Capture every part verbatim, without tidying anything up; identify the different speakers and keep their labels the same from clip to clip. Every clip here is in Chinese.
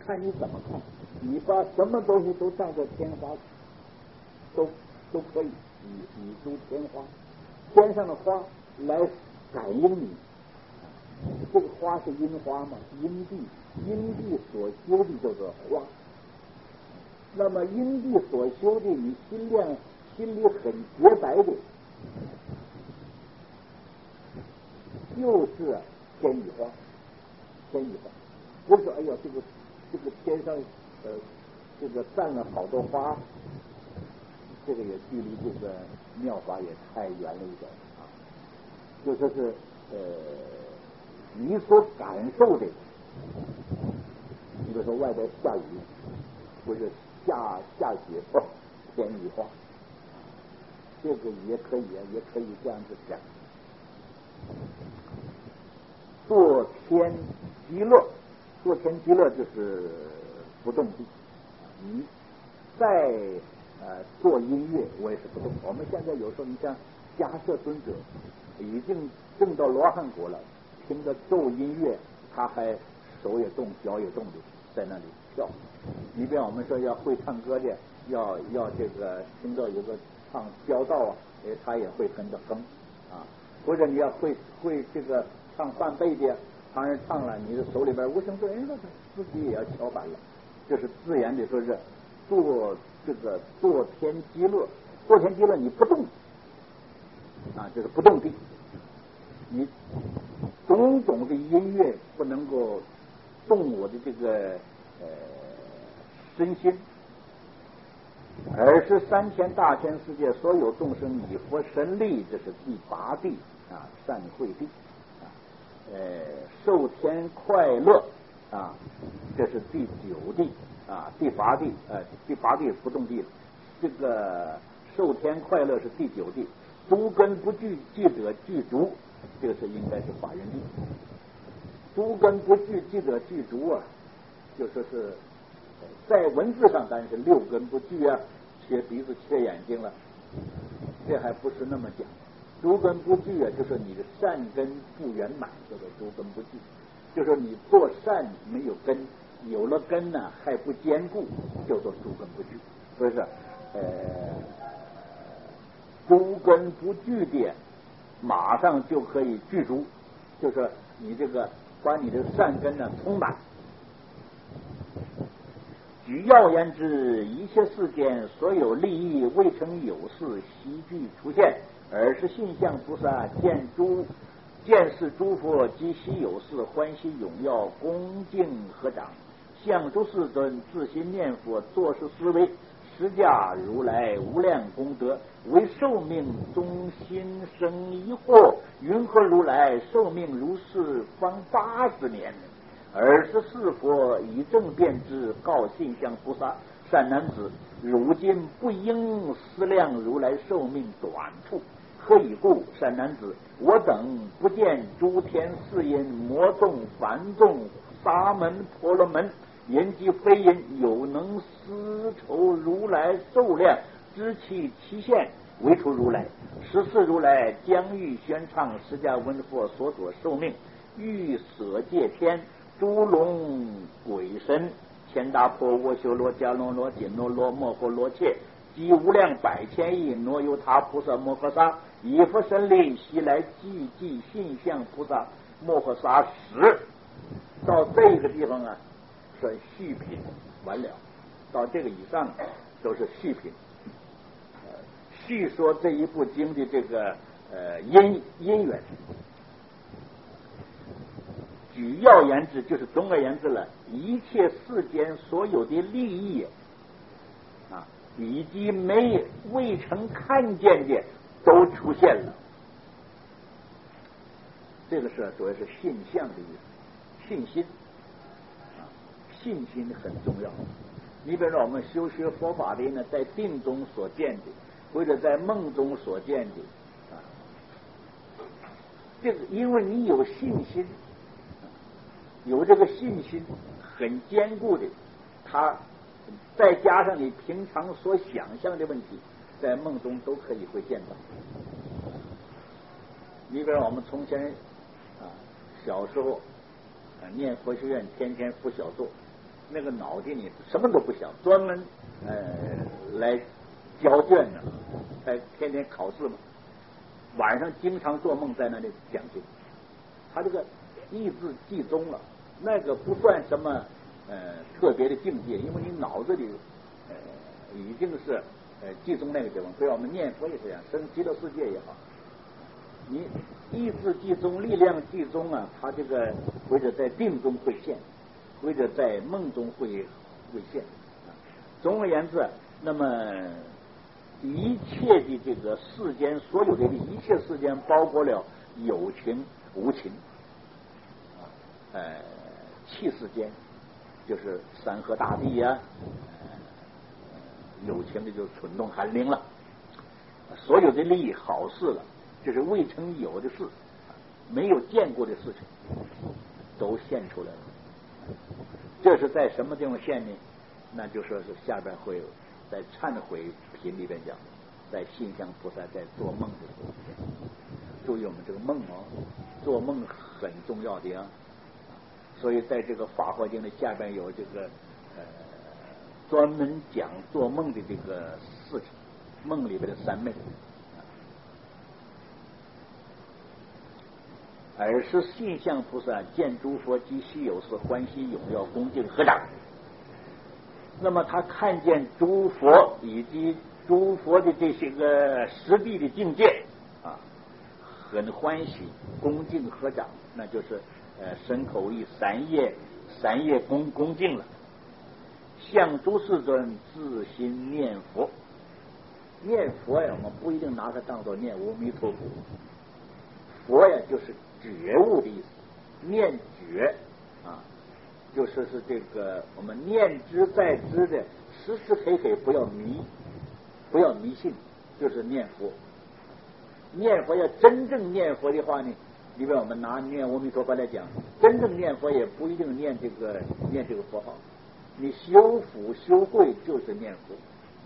Speaker 1: 看你怎么看。你把什么东西都当作天花，都都可以，以以诸天花，天上的花来感应你。这个花是阴花嘛？阴地，阴地所修的叫做花。那么阴地所修的，你心量心里很洁白的，就是天女花。天女花，不是说哎呀，这个这个天上呃这个散了好多花，这个也距离这个妙法也太远了一点啊。就说是呃你所感受的，你比如说外边下雨，或者下下雪，哦，天女花，这个也可以啊，也可以这样子讲。坐天极乐，坐天极乐就是不动地。你在呃做音乐，我也是不动。我们现在有时候，你像迦摄尊者已经证到罗汉果了，听着奏音乐，他还手也动，脚也动的，在那里跳。即便我们说要会唱歌的，要要这个听到有个唱飙道啊，哎，他也会跟着哼啊。或者你要会会这个唱梵呗的，旁人唱了，你的手里边无声作人说，自己也要敲板了。这是自然的说是做这个做天极乐，做天极乐你不动啊，就是不动地，你种种的音乐不能够动我的这个呃身心，而是三千大千世界所有众生以佛神力，这是第八地啊，善慧地啊，呃，受天快乐啊，这是第九地啊，第八地呃，第八地不动地了。这个受天快乐是第九地，诸根不具具者具足，这个是应该是法人地。诸根不具具者具足啊，就说是在文字上当然是六根不具啊，缺鼻子缺眼睛了，这还不是那么讲。诸根不具啊，就是你的善根不圆满，叫做诸根不具。就是你做善没有根，有了根呢还不坚固，叫做诸根不具。所以说，呃，诸根不具的，马上就可以具足，就是你这个把你的善根呢充满。举要言之，一切世间所有利益未曾有事悉具出现，而是信相菩萨见诸见是诸佛及悉有事欢喜踊跃恭敬合掌，向诸世尊自心念佛，作是思维，实驾如来无量功德，为寿命中心生疑惑，云何如来寿命如是方八十年？尔时是佛以正辩之，告信相菩萨：善男子，如今不应思量如来寿命短处。何以故？善男子，我等不见诸天四音、魔众、梵众、沙门、婆罗门，言及非因，有能思筹如来寿量，知其期限，唯除如来。十四如来将欲宣唱释迦文佛所所寿命，欲舍界天。诸龙鬼神、乾达婆、阿修罗、迦罗罗、紧罗罗、摩诃罗切及无量百千亿挪由他菩萨摩诃萨，以佛神力悉来寂寂信相菩萨摩诃萨时。到这个地方啊，算续品完了。到这个以上都是续品。呃，续说这一部经的这个呃因因缘。举要言之，就是总而言之了，一切世间所有的利益啊，以及没未曾看见的都出现了。这个是主要是信相的意思，信心啊，信心很重要。你比如说，我们修学佛法的呢，在定中所见的，或者在梦中所见的啊，这个因为你有信心。有这个信心很坚固的，他再加上你平常所想象的问题，在梦中都可以会见到。你比如我们从前啊小时候啊念佛学院，天天拂晓做那个脑筋里什么都不想，专门呃来交卷呢，还天天考试嘛，晚上经常做梦在那里讲经。他这个意志集中了，那个不算什么呃特别的境界，因为你脑子里呃已经是呃集中那个地方。所以我们念佛也是这样，生极乐世界也好，你意志集中、力量集中啊，他这个或者在定中会现，或者在梦中会会现。总而言之，那么一切的这个世间，所有的一切世间，包括了有情无情，呃，气世间就是山河大地呀、啊呃，有情的就是蠢动寒灵了，所有的利益好事了，这是未曾有的事，没有见过的事情，都现出来了。这是在什么地方现呢？那就说是下边会有在忏悔品里边讲，在心相菩萨在做梦的时候。注意我们这个梦哦，做梦很重要的啊。所以在这个法华经的下边有这个呃专门讲做梦的这个事情，梦里边的三昧。尔时信相菩萨见诸佛及稀有事，欢喜踊跃，恭敬合掌。那么他看见诸佛以及诸佛的这些个实地的境界啊，很欢喜，恭敬合掌，那就是呃身口意三业三业恭恭敬了。向诸世尊自心念佛，念佛呀，我们不一定拿它当作念阿弥陀佛，佛呀就是觉悟的意思，念觉啊，就是是这个我们念之在之的，时时刻刻不要迷，不要迷信，就是念佛。念佛要真正念佛的话呢，里边我们拿念阿弥陀佛来讲，真正念佛也不一定念这个念这个佛号，你修福修慧就是念佛，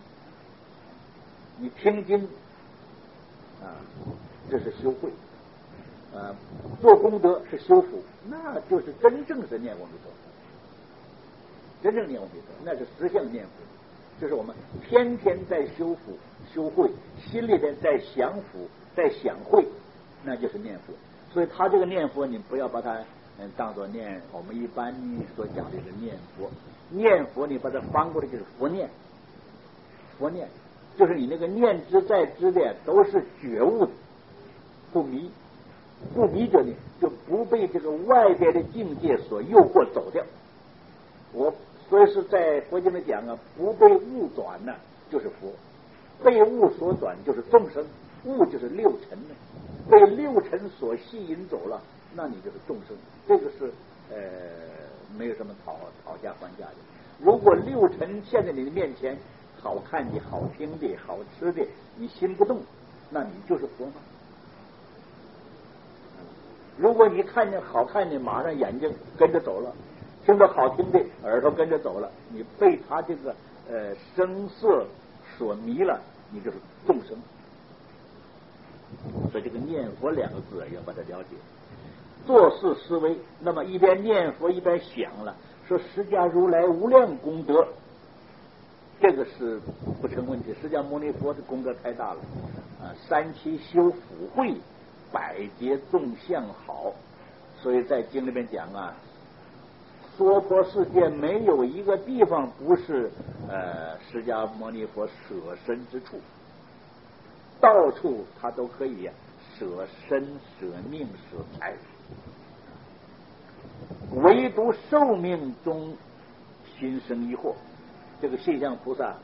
Speaker 1: 你听经啊，这是修慧。呃，做功德是修福，那就是真正是念阿弥陀佛，真正念阿弥陀佛，那是实相念佛，就是我们天天在修福修慧，心里边在想福在想慧，那就是念佛。所以他这个念佛，你不要把它嗯当作念我们一般所讲的这个念佛，念佛你把它翻过来就是佛念，佛念就是你那个念之在之的都是觉悟的，不迷。不迷着你，就不被这个外边的境界所诱惑走掉。我所以是在佛经里讲啊，不被物转呢，就是佛；被物所转就是众生。物就是六尘呢，被六尘所吸引走了，那你就是众生。这个是呃没有什么讨讨价还价的。如果六尘现在你的面前，好看的、好听的、好吃的，你心不动，那你就是佛吗？如果你看见好看的，马上眼睛跟着走了；听到好听的，耳朵跟着走了。你被他这个呃声色所迷了，你就是众生。所以这个念佛两个字要把它了解。做事思维，那么一边念佛一边想了，说释迦如来无量功德，这个是不成问题。释迦牟尼佛的功德太大了啊！三七修福慧，百劫众相好，所以在经里面讲啊，娑婆世界没有一个地方不是呃释迦牟尼佛舍身之处，到处他都可以舍身舍命舍财，唯独寿命中心生疑惑。这个信相菩萨啊，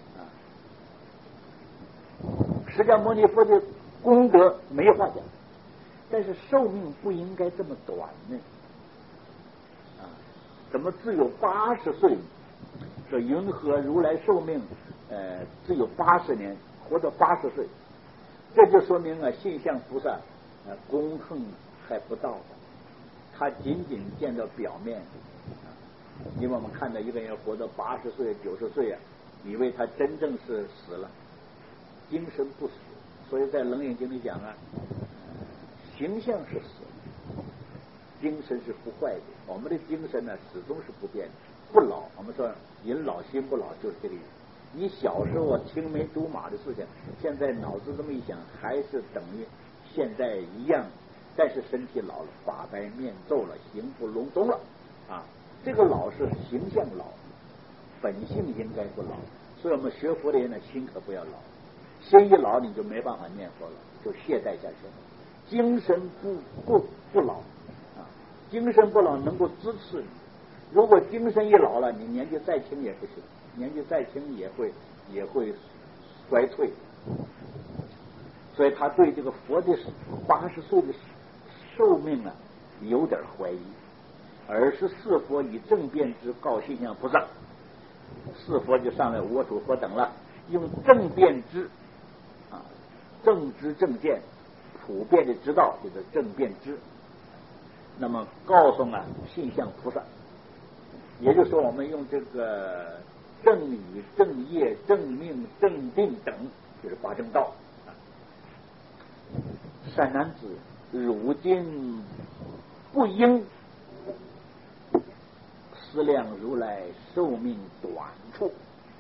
Speaker 1: 释迦牟尼佛的功德没话讲，但是寿命不应该这么短呢？啊，怎么只有八十岁？说云何如来寿命呃只有八十年，活到八十岁？这就说明啊，信相菩萨呃功恨还不到的，他仅仅见到表面。啊，因为我们看到一个人活到八十岁、九十岁啊，以为他真正是死了，精神不死。所以在《楞严经》里讲啊，形象是死，精神是不坏的。我们的精神呢，始终是不变的。 不老。我们说人老心不老，就是这个意思。你小时候青梅竹马的事情，现在脑子这么一想，还是等于现在一样，但是身体老了，发白面皱了，形不隆咚了啊。这个老是形象老，本性应该不老。所以我们学佛的人呢，心可不要老，心一老你就没办法念佛了，就懈怠下去了。精神不不不老啊，精神不老能够支持你。如果精神一老了，你年纪再轻也不行，年纪再轻也会也会衰退。所以他对这个佛的八十岁的寿命啊有点怀疑，而是是佛以正辩之告心向菩萨。是佛就上来我主佛等了，用正辩之啊正知正见普遍的知道，就是正辩知。那么告诉啊信向菩萨。也就是说，我们用这个正语、正业、正命、正定等，就是八正道。善男子，汝今不应思量如来寿命短处。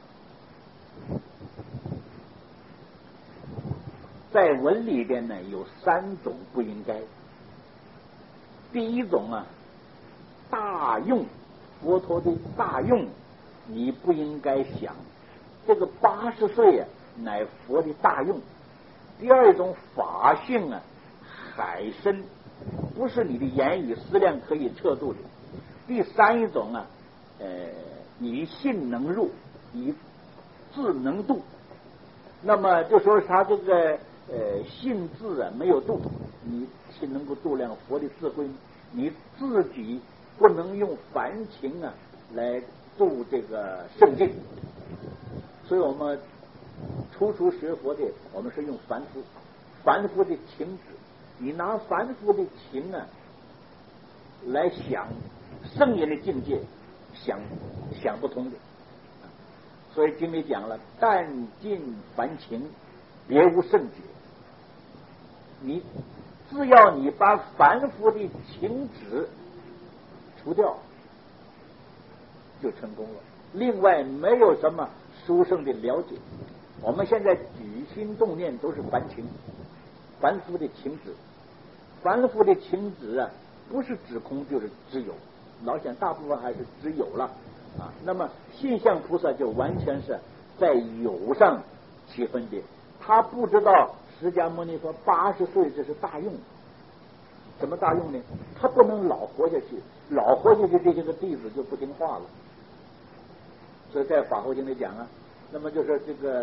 Speaker 1: 在文里边呢，有三种不应该。第一种啊，大用。佛陀的大用，你不应该想，这个八十岁啊，乃佛的大用。第二种法性啊，海深，不是你的言语思量可以测度的。第三一种啊，呃，以性能入，以智能度。那么就说他这个呃性智啊没有度，你是能够度量佛的智慧，你自己不能用凡情啊来度这个圣境。所以我们初初学佛的，我们是用凡夫，凡夫的情执，你拿凡夫的情啊来想圣人的境界，想想不通的。所以经里讲了，但尽凡情，别无圣解。你只要你把凡夫的情执除掉，就成功了。另外没有什么殊胜的了解。我们现在举心动念都是凡情，凡夫的情执，凡夫的情执啊，不是指空就是只有，老想大部分还是只有了啊。那么信向菩萨就完全是在有上起分别，他不知道释迦牟尼佛八十岁这是大用。什么大用呢？他不能老活下去，老活下去这些个弟子就不听话了。所以在法华经里讲啊，那么就是这个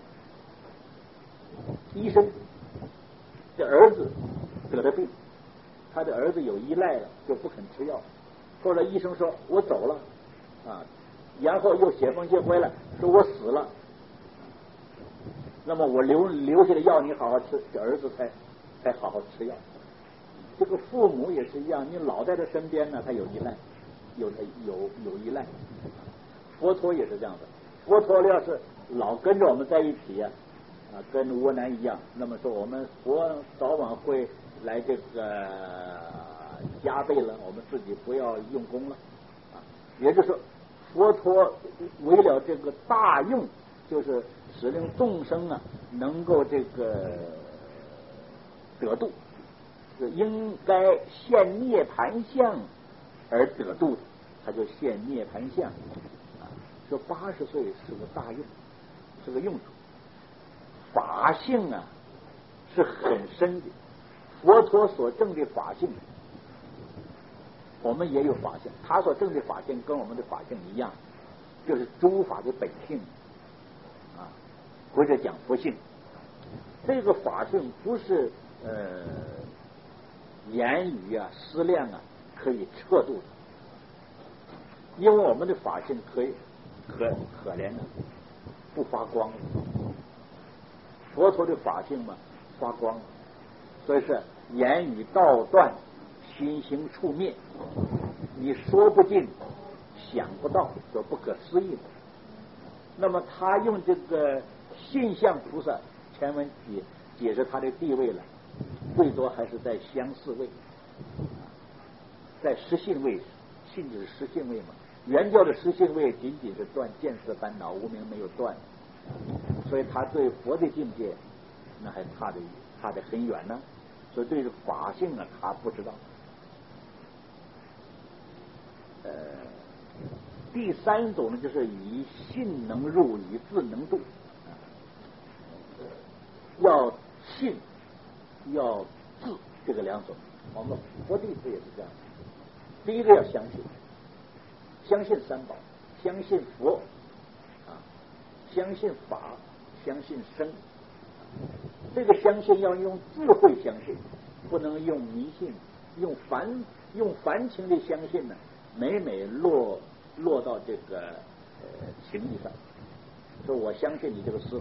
Speaker 1: 医生的儿子得了病，他的儿子有依赖了，就不肯吃药。后来医生说我走了啊，然后又写封信回来说我死了，那么我留留下的药你好好吃，这儿子才才好好吃药。这个父母也是一样，你老在他身边呢，他有依赖，有有有依赖。佛陀也是这样的，佛陀要是老跟着我们在一起呀、啊，啊，跟窝囊一样，那么说我们佛早晚会来这个加倍了，我们自己不要用功了啊。也就是说，佛陀为了这个大用，就是使令众生啊能够这个得度。是应该现涅盘相而得度的，他就现涅盘相啊。说八十岁是个大用，是个用处。法性啊是很深的，佛陀所证的法性，我们也有法性，他所证的法性跟我们的法性一样，就是诸法的本性啊，或者讲佛性。这个法性不是呃。言语啊、思量啊，可以测度的，因为我们的法性可以可可怜的不发光，佛陀的法性嘛发光，所以是言语道断，心行处灭，你说不尽，想不到，说不可思议的。那么他用这个信向菩萨前文解解释他的地位了。最多还是在相似位，在实性位，性就是实性位嘛， 原教的实性位仅仅是断见思烦恼，无明没有断，所以他对佛的境界那还差得差得很远呢。所以对法性啊，他不知道。呃，第三种呢，就是以信能入，以智能度。要信，要智，这个两种。我们佛弟子也是这样。第一个要相信，相信三宝，相信佛啊，相信法，相信生。这个相信要用智慧相信，不能用迷信，用凡用凡情的相信呢，每每落落到这个呃情义上。说我相信你这个师傅，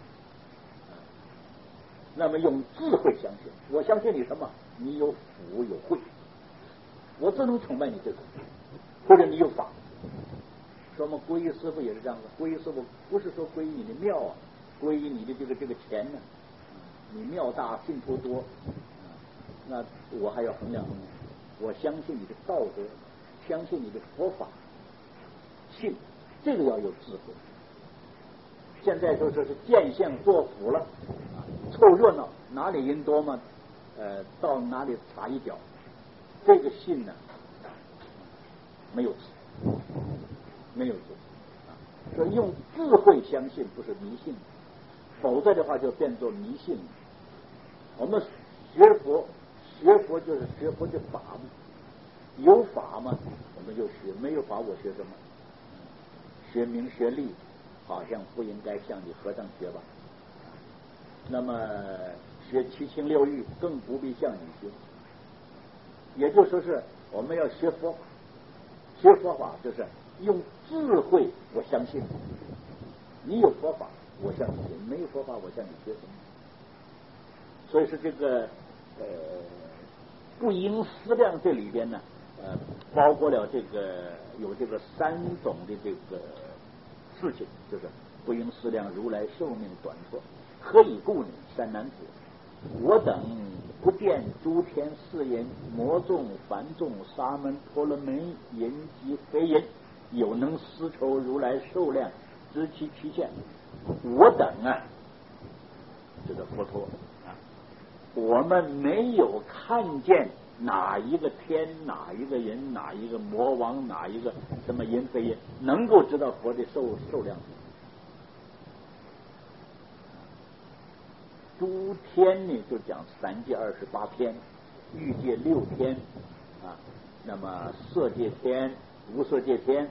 Speaker 1: 那么用智慧相信，我相信你什么？你有福有慧，我只能崇拜你这个，或者你有法。说我们皈依师傅也是这样的，皈依师傅不是说皈依你的庙啊，皈依你的这个这个钱呢，你庙大信徒多，那我还要衡量衡量。我相信你的道德，相信你的佛法，信这个要有智慧。现在就说是见相作福了，凑热闹，哪里人多嘛，呃，到哪里插一脚，这个信呢，没有智，没有智。所以用智慧相信不是迷信，否则的话就变作迷信。我们学佛，学佛就是学佛的法嘛，有法嘛我们就学，没有法我学什么？学名学利。好像不应该向你和尚学吧？那么学七情六欲更不必向你学。也就说是我们要学佛法，学佛法就是用智慧，我相信你有佛法，我向你学；没有佛法，我向你学什么？所以说这个呃不应思量这里边呢，呃，包括了这个有这个三种的这个。事情就是不应思量如来寿命短促，何以故呢？善男子，我等不见诸天四人、魔众、梵众、沙门、婆罗门、人及非人，有能思筹如来寿量，知其期限。我等啊，这个佛陀啊，我们没有看见哪一个天，哪一个人，哪一个魔王，哪一个什么人非人能够知道佛的寿寿量？诸天呢，就讲三界二十八天，欲界六天啊，那么色界天、无色界天，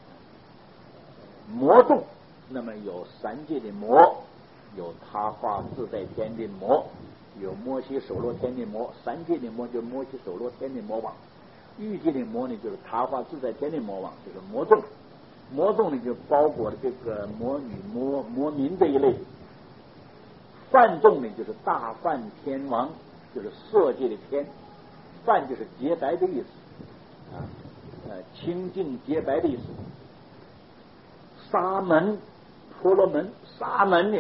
Speaker 1: 魔众，那么有三界的魔，有他化自在天的魔。有摩西首罗天的魔，三界的魔就是摩西首罗天的魔王，欲界的魔呢就是他化自在天的魔王，就是魔众。魔众呢就包裹了这个魔女、魔魔民这一类。梵众呢就是大梵天王，就是色界的天，梵就是洁白的意思啊，呃，清净洁白的意思。沙门、婆罗门，沙门呢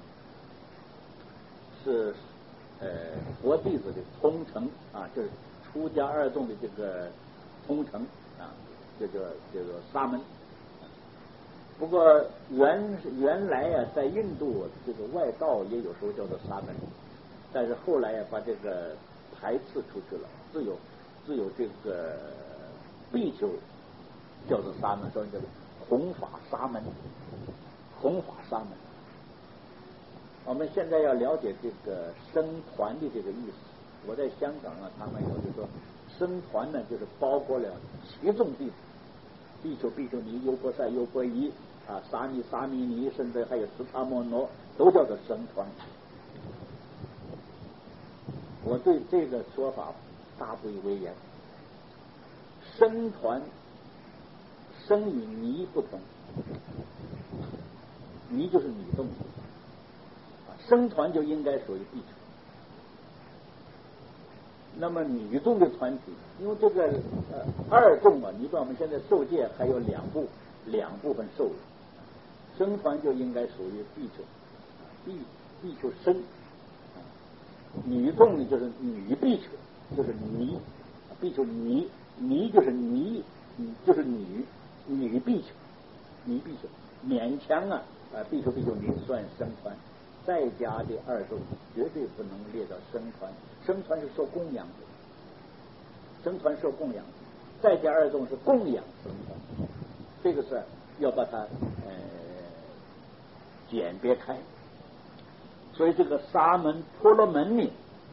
Speaker 1: 是。呃，佛弟子的通承啊，就是出家二众的这个通承啊，这个这个沙门。不过原原来呀、啊，在印度这个外道也有时候叫做沙门，但是后来呀、啊，把这个排斥出去了，只有只有这个比丘叫做沙门，所以叫做弘法沙门，弘法沙门。我们现在要了解这个僧团的这个意思。我在香港啊，他们有就说僧团呢，就是包括了七众弟子，比丘、比丘尼、优婆塞、优婆夷啊，沙弥、沙弥尼，甚至还有毗荼摩罗，都叫做僧团。我对这个说法大不以为然。僧团，僧与尼不同，尼就是女众。僧团就应该属于比丘，那么女众的团体，因为这个呃二众啊，你知道我们现在受戒还有两部两部分受，僧团就应该属于比丘，比比丘僧，女众呢就是女比丘，就是尼，比丘尼，尼就是尼，就是女， 女比丘，女比丘勉强啊啊比丘比丘尼算僧团，在家的二众绝对不能列到僧团，僧团是受供养的，僧团受供养的，在家二众是供养僧团，这个是要把它呃鉴别开。所以这个沙门婆罗门呢，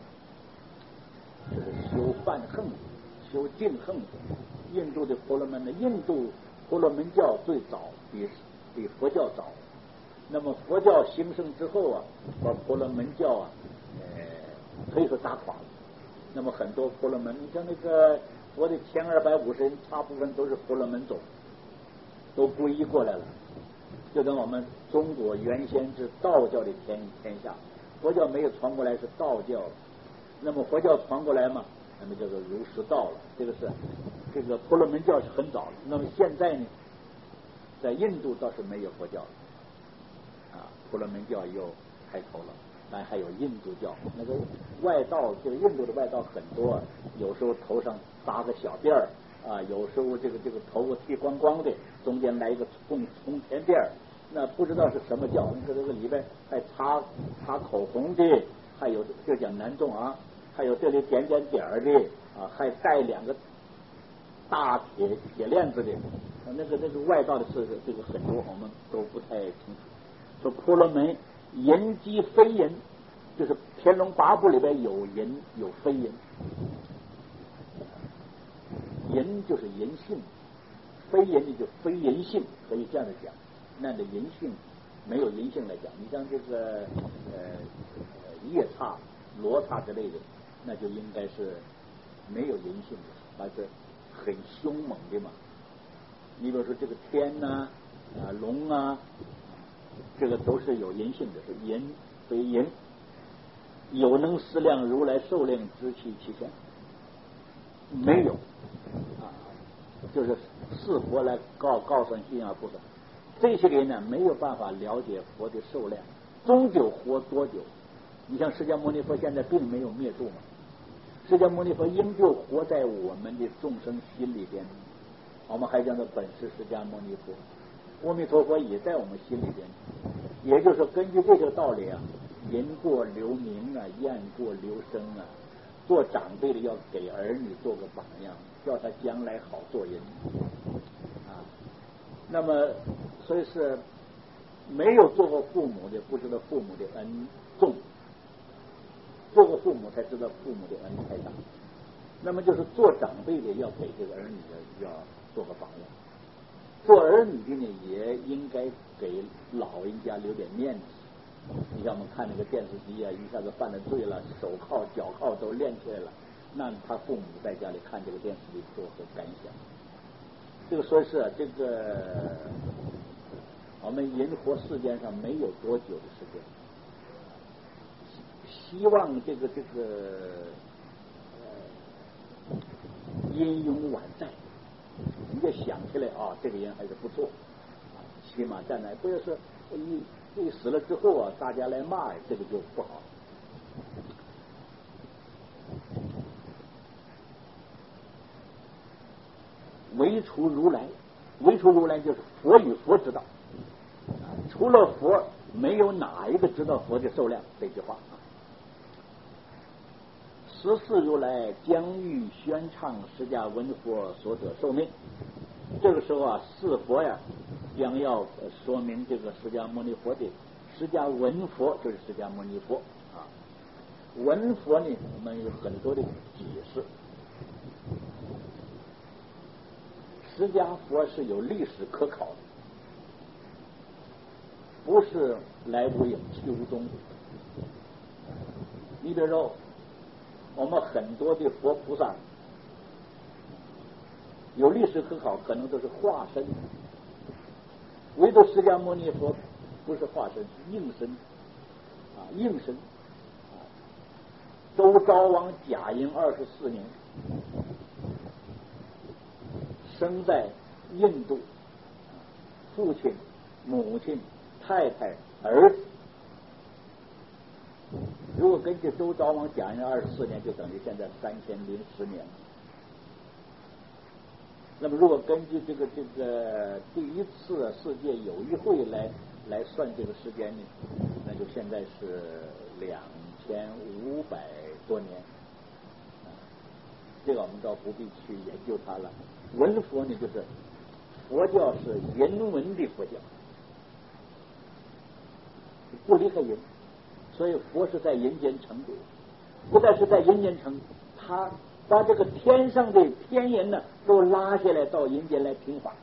Speaker 1: 就是修梵行，修净行。印度的婆罗门呢，印度婆罗门教最早比比佛教早。那么佛教兴盛之后啊，把婆罗门教啊，呃，可以说打垮了。那么很多婆罗门，你像那个佛的前二百五十人，大部分都是婆罗门种，都皈依过来了。就跟我们中国原先是道教的天天下，佛教没有传过来是道教，那么佛教传过来嘛，那么叫做儒释道了。这个是这个婆罗门教是很早的。那么现在呢，在印度倒是没有佛教了，啊，婆罗门教又开头了，但还有印度教。那个外道，这个印度的外道很多，有时候头上搭个小辫儿啊，有时候这个这个头发剃光光的，中间来一个冲冲天辫儿。那不知道是什么教，你说这个里边还擦擦口红的，还有这讲南众啊，还有这里点点点儿的啊，还带两个大铁铁链子的，那个那个外道的事，这个很多我们都不太清楚。说婆罗门淫即非淫，就是《天龙八部》里边有淫有非淫，淫就是淫性，非淫的就非淫性，可以这样的讲。那的淫性没有淫性来讲，你像这个呃夜叉、罗刹之类的，那就应该是没有淫性的，而是很凶猛的嘛。你比如说这个天呐、啊、龙啊，这个都是有淫性的，是淫非淫。有能思量如来受令知其其相，没有啊，就是是佛来告告诉信仰菩萨。这些人呢，没有办法了解佛的寿量，终究活多久？你像释迦牟尼佛现在并没有灭度嘛，释迦牟尼佛应就活在我们的众生心里边，我们还讲的本是释迦牟尼佛，阿弥陀佛也在我们心里边。也就是说，根据这个道理啊，淫过留名啊，厌过留声啊，做长辈的要给儿女做个榜样，叫他将来好做人啊。那么所以是没有做过父母的不知道父母的恩重，做过父母才知道父母的恩太大。那么就是做长辈的要给这个儿女的要做个榜样，做儿女的呢也应该给老人家留点面子。你像我们看那个电视机啊，一下子犯了罪了，手铐脚铐都练起来了，那他父母在家里看这个电视里作何感想？这个说是、啊、这个我们人活世间上没有多久的时间，希望这个这个呃英勇晚在，你就想起来啊，这个人还是不错，起码站来，不要说一一死了之后啊，大家来骂，这个就不好。唯除如来，唯除如来就是佛与佛之道，除了佛，没有哪一个知道佛的寿量。这句话啊，十四如来将欲宣唱释迦文佛所得寿命。这个时候啊，四佛呀将要说明这个释迦牟尼佛的释迦文佛，就是释迦牟尼佛啊。文佛呢，我们有很多的解释。释迦佛是有历史可考的，不是来无影去无踪。你比如说，我们很多的佛菩萨有历史可考，可能都是化身，唯独释迦牟尼佛不是化身，应身啊，应身啊。周昭王假营二十四年。生在印度，父亲、母亲、太太、儿子。如果根据周昭王假营二十四年，就等于现在三千零十年。
Speaker 2: 那么如果根据这个这个第一次世界友谊会来来算这个时间呢，那就现在是两千五百多年。这个我们倒不必去研究它了。文佛呢，就是佛教是人文的佛教，不离开人，所以佛是在人间成的，不但是在人间成，他把这个天上的天人呢都拉下来到人间来听法。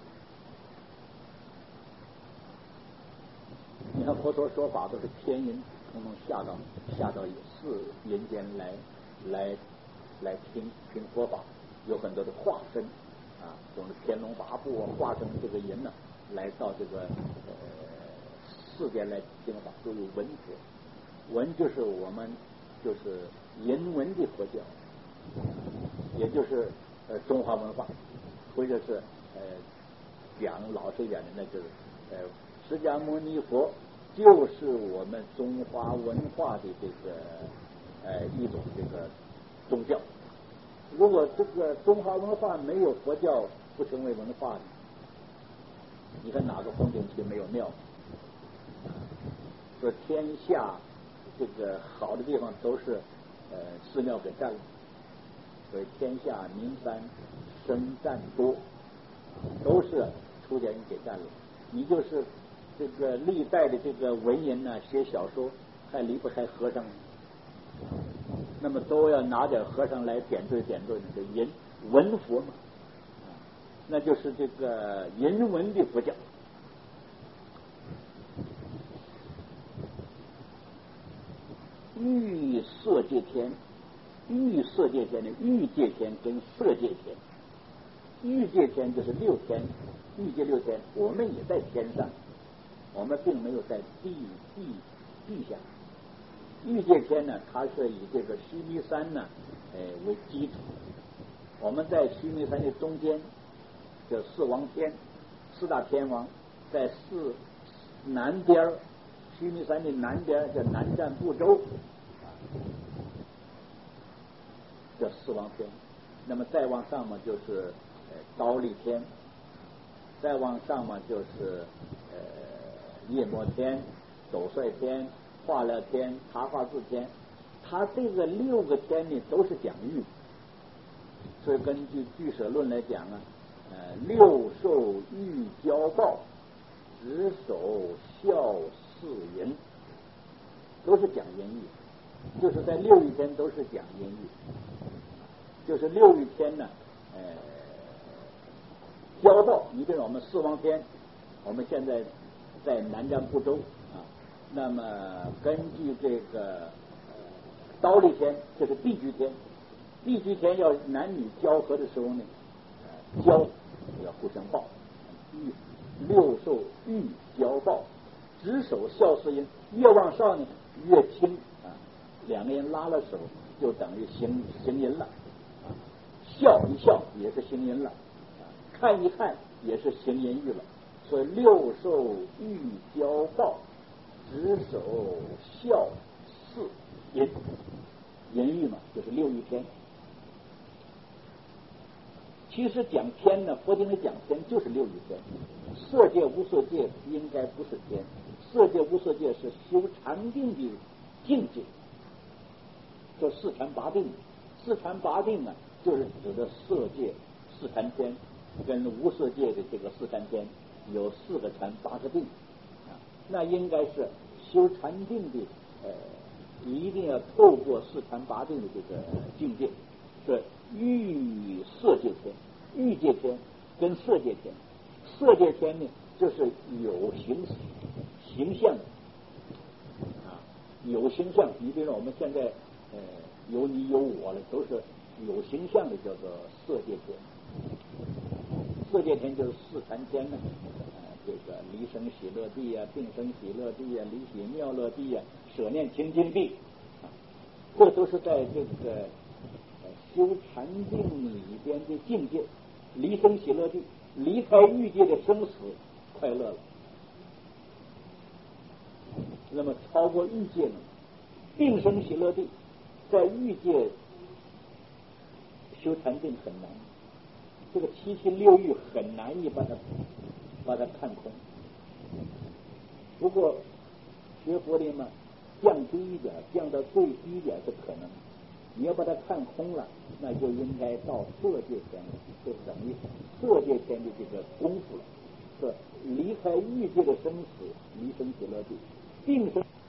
Speaker 2: 你看佛陀说法都是天人统统下到下到是人间来来来听听佛法，有很多的化身啊，总是天龙八部化成这个人呢，来到这个呃世间来听法，都有文佛。文就是我们就是人文的佛教，也就是呃中华文化，或者是呃讲老实一点的，那就是呃释迦牟尼佛就是我们中华文化的这个呃一种这个宗教。如果这个中华文化没有佛教，不成为文化的，你看哪个风景区没有庙？说天下这个好的地方都是呃寺庙给占了，所以天下名山僧占多，都是出家人给占了。你就是这个历代的这个文人呢，写小说还离不开和尚，那么都要拿点和尚来点缀点缀这个人文佛嘛，那就是这个人文的佛教。欲色界天，欲色界天的欲界天跟色界天，欲界天就是六天，欲界六天，我们也在天上，我们并没有在地地地下。欲界天呢，它是以这个须弥山呢，呃为基础。我们在须弥山的中间，叫四王天，四大天王，在四南边，须弥山的南边叫南瞻部洲，叫四王天。那么再往上嘛，就是呃忉利天，再往上嘛，就是呃夜摩天、斗率天、化乐天、茶化自天。它这个六个天呢，都是讲欲，所以根据俱舍论来讲啊，呃六受欲交报，执手孝事淫，都是讲淫欲，就是在六欲天都是讲淫欲，就是六欲天呢，呃交报。你比如我们四王天，我们现在在南瞻部洲啊，那么根据这个忉利天，这是地居天，地居天要男女交合的时候呢，呃、交要互相报，欲六受欲交报，执手孝事淫，越往上呢越轻啊，两个人拉了手就等于行行淫了，啊，笑一笑也是行淫了，啊，看一看也是行淫欲了，所以六受欲交报，执手孝事淫，淫欲嘛，就是六欲天。其实讲天呢，佛经里讲天就是六欲天，色界无色界应该不是天，色界无色界是修禅定的境界，说四禅八定，四禅八定啊，就是指的色界四禅天跟无色界的这个四禅天有四个禅八个定啊，那应该是修禅定的呃，一定要透过四禅八定的这个境界，是欲色界天，欲界天跟色界天，色界天呢就是有形形象的啊，有形象。你比如我们现在呃有你有我了，都是有形象的，叫做色界天。色界天就是四禅天呢，呃，这个离生喜乐地啊，病生喜乐地啊，离喜妙乐地啊，舍念清净地啊，这都是在这个修禅定里边的境界。离生喜乐地，离开欲界的生死快乐了。那么超过欲界呢，病生喜乐地，在欲界修禅定很难， 这个七情六欲很难你把它把它看空。不过学佛的嘛，降低一点，降到最低一点是可能。你要把它看空了，那就应该到色界天了，就等于色界天的这个功夫了，是离开欲界的生死，离生极乐地，定生。